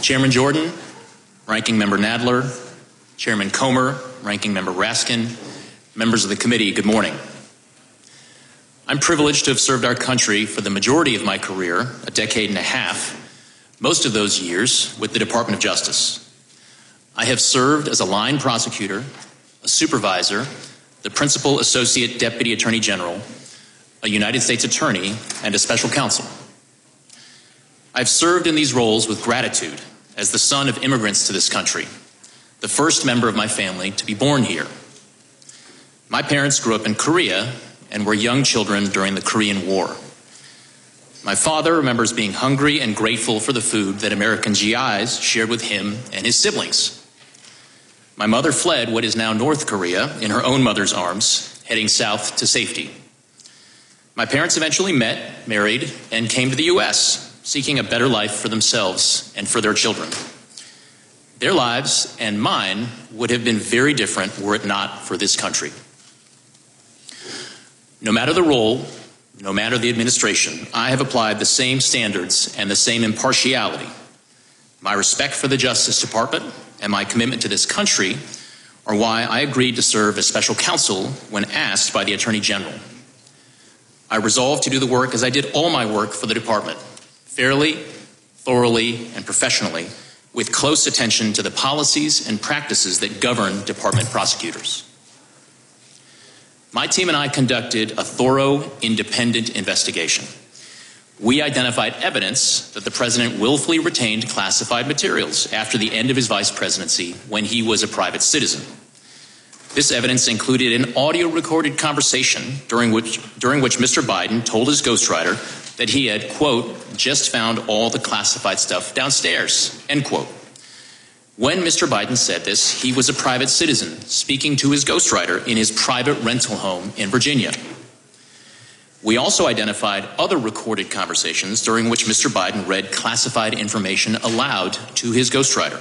Chairman Jordan, Ranking Member Nadler, Chairman Comer, Ranking Member Raskin, members of the committee, good morning. I'm privileged to have served our country for the majority of my career, a decade and a half, most of those years with the Department of Justice. I have served as a line prosecutor, a supervisor, the Principal Associate Deputy Attorney General, a United States Attorney, and a Special Counsel. I've served in these roles with gratitude as the son of immigrants to this country, the first member of my family to be born here. My parents grew up in Korea and were young children during the Korean War. My father remembers being hungry and grateful for the food that American GIs shared with him and his siblings. My mother fled what is now North Korea in her own mother's arms, heading south to safety. My parents eventually met, married, and came to the U.S., seeking a better life for themselves and for their children. Their lives and mine would have been very different were it not for this country. No matter the role, no matter the administration, I have applied the same standards and the same impartiality. My respect for the Justice Department and my commitment to this country are why I agreed to serve as special counsel when asked by the Attorney General. I resolved to do the work as I did all my work for the department, fairly, thoroughly, and professionally, with close attention to the policies and practices that govern department prosecutors. My team and I conducted a thorough, independent investigation. We identified evidence that the president willfully retained classified materials after the end of his vice presidency when he was a private citizen. This evidence included an audio-recorded conversation during which Mr. Biden told his ghostwriter that he had, quote, just found all the classified stuff downstairs, end quote. When Mr. Biden said this, he was a private citizen speaking to his ghostwriter in his private rental home in Virginia. We also identified other recorded conversations during which Mr. Biden read classified information aloud to his ghostwriter.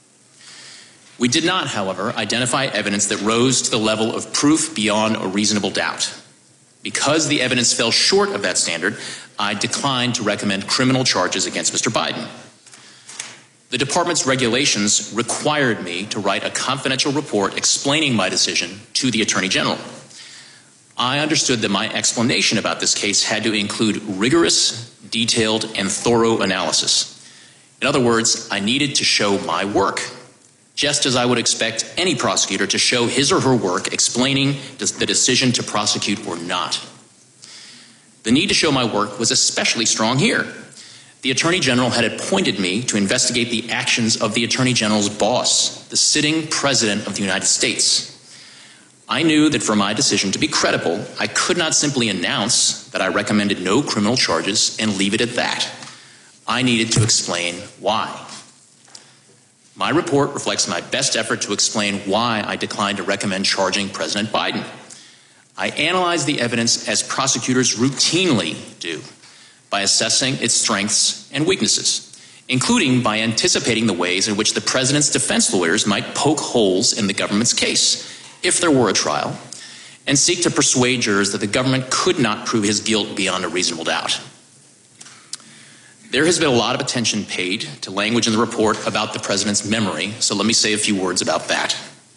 We did not, however, identify evidence that rose to the level of proof beyond a reasonable doubt. Because the evidence fell short of that standard, I declined to recommend criminal charges against Mr. Biden. The department's regulations required me to write a confidential report explaining my decision to the Attorney General. I understood that my explanation about this case had to include rigorous, detailed, and thorough analysis. In other words, I needed to show my work, just as I would expect any prosecutor to show his or her work explaining the decision to prosecute or not. The need to show my work was especially strong here. The Attorney General had appointed me to investigate the actions of the Attorney General's boss, the sitting President of the United States. I knew that for my decision to be credible, I could not simply announce that I recommended no criminal charges and leave it at that. I needed to explain why. My report reflects my best effort to explain why I declined to recommend charging President Biden. I analyzed the evidence as prosecutors routinely do, by assessing its strengths and weaknesses, including by anticipating the ways in which the president's defense lawyers might poke holes in the government's case, if there were a trial, and seek to persuade jurors that the government could not prove his guilt beyond a reasonable doubt. There has been a lot of attention paid to language in the report about the president's memory, so let me say a few words about that.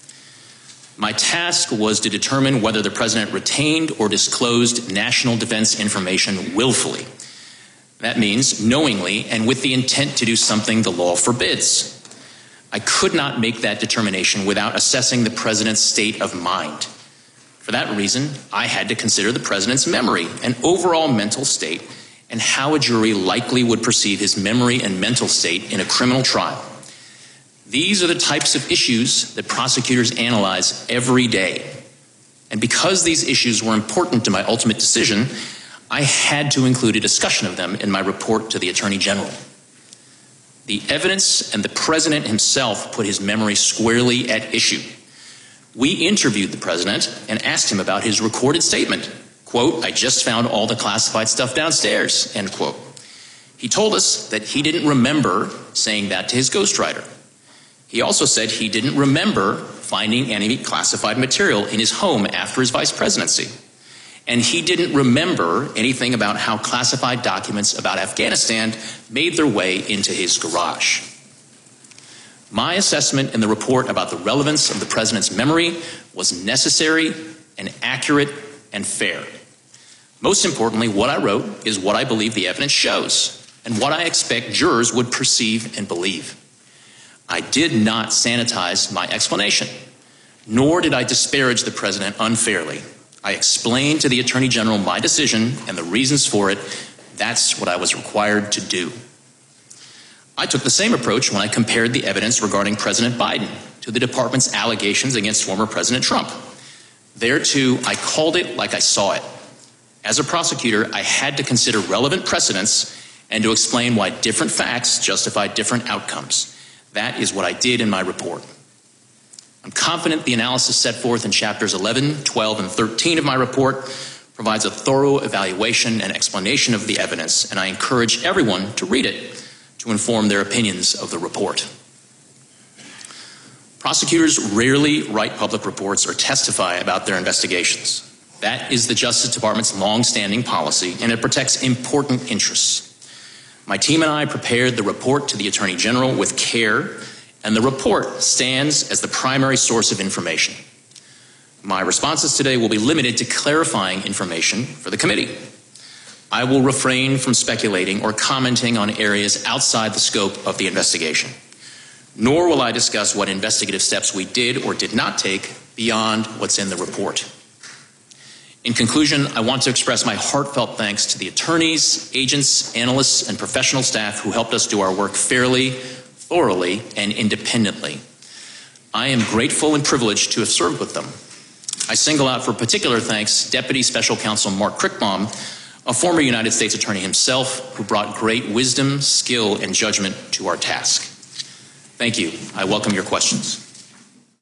My task was to determine whether the president retained or disclosed national defense information willfully. That means knowingly and with the intent to do something the law forbids. I could not make that determination without assessing the president's state of mind. For that reason, I had to consider the president's memory and overall mental state and how a jury likely would perceive his memory and mental state in a criminal trial. These are the types of issues that prosecutors analyze every day. And because these issues were important to my ultimate decision, I had to include a discussion of them in my report to the Attorney General. The evidence and the president himself put his memory squarely at issue. We interviewed the president and asked him about his recorded statement. Quote, I just found all the classified stuff downstairs, end quote. He told us that he didn't remember saying that to his ghostwriter. He also said he didn't remember finding any classified material in his home after his vice presidency. And he didn't remember anything about how classified documents about Afghanistan made their way into his garage. My assessment in the report about the relevance of the President's memory was necessary and accurate and fair. Most importantly, what I wrote is what I believe the evidence shows and what I expect jurors would perceive and believe. I did not sanitize my explanation, nor did I disparage the President unfairly. I explained to the Attorney General my decision and the reasons for it. That's what I was required to do. I took the same approach when I compared the evidence regarding President Biden to the department's allegations against former President Trump. There, too, I called it like I saw it. As a prosecutor, I had to consider relevant precedents and to explain why different facts justify different outcomes. That is what I did in my report. I'm confident the analysis set forth in chapters 11, 12, and 13 of my report provides a thorough evaluation and explanation of the evidence, and I encourage everyone to read it to inform their opinions of the report. Prosecutors rarely write public reports or testify about their investigations. That is the Justice Department's long-standing policy, and it protects important interests. My team and I prepared the report to the Attorney General with care, and the report stands as the primary source of information. My responses today will be limited to clarifying information for the committee. I will refrain from speculating or commenting on areas outside the scope of the investigation, nor will I discuss what investigative steps we did or did not take beyond what's in the report. In conclusion, I want to express my heartfelt thanks to the attorneys, agents, analysts, and professional staff who helped us do our work fairly, thoroughly, and independently. I am grateful and privileged to have served with them. I single out for particular thanks Deputy Special Counsel Mark Crickbaum, a former United States Attorney himself, who brought great wisdom, skill, and judgment to our task. Thank you. I welcome your questions.